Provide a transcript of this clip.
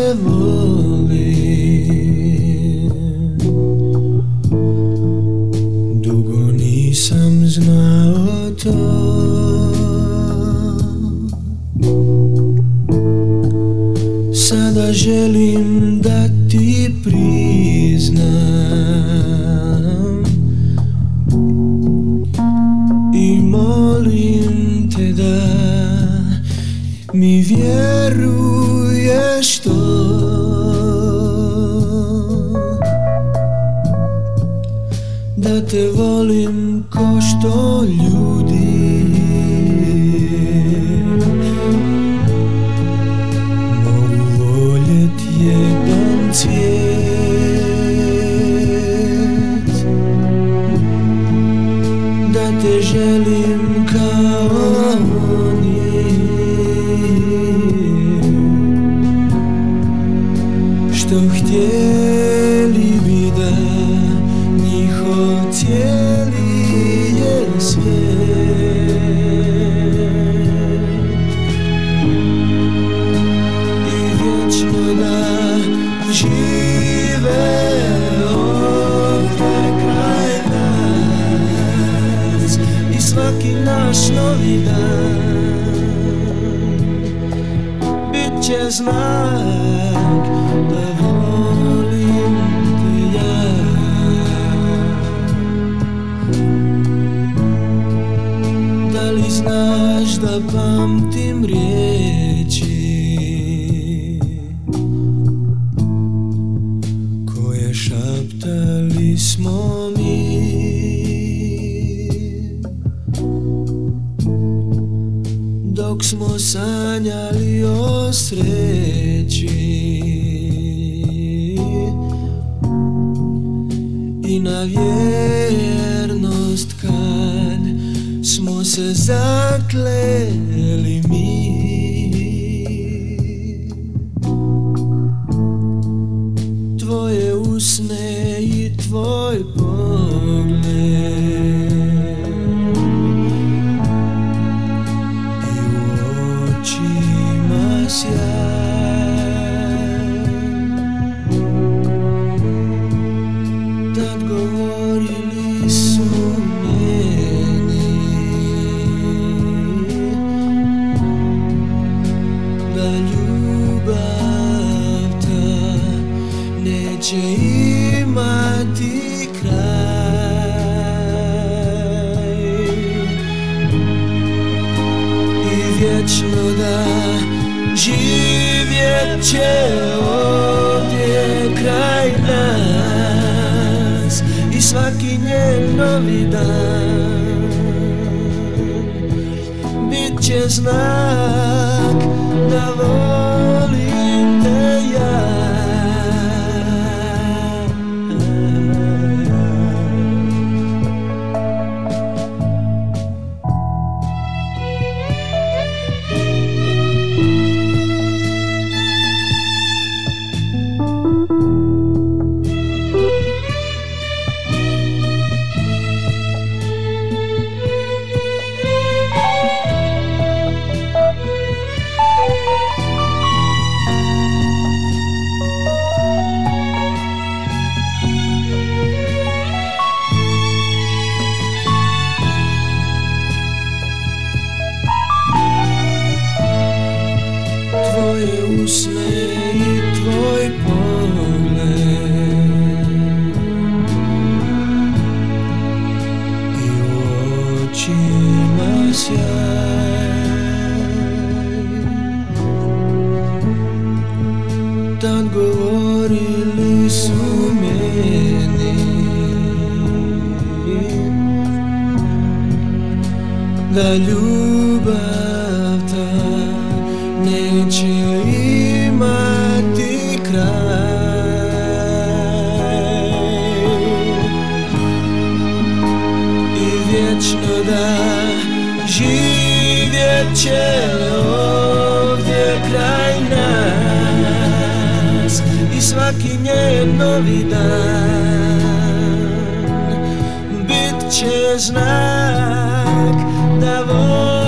te volim. Dugo nisam znao to. Sada želim da ti priznam i molim te da mi vjeruješ to, da te volim ko što ljudi mogu voljet jedan cvijet, da te želim kao oni što htjeli bi da njihov cijeli je svijet i vječno da žive ovdje kraj nas i svaki naš novi dan bit će znak da volim te ja. Da li znaš da pamtim riječi koje šaptali smo mi dok smo sanjali o sreći i na vjernost kad smo se zakleli mi. Tvoje usne i tvoj pogled i u očima sjaj, tad govorili su meni da ljubav ta neće imati kraj i vječno da živjet će ovdje kraj nas i svaki njen novi dan bit će znak da volim te ja. Tvoje usne i tvoj pogled i u očima sjaj, tad govorili su meni da ljubav ta neće imati kraj i vječno da živjet će ovdje kraj nas i svaki njen novi dan bit će znak da volim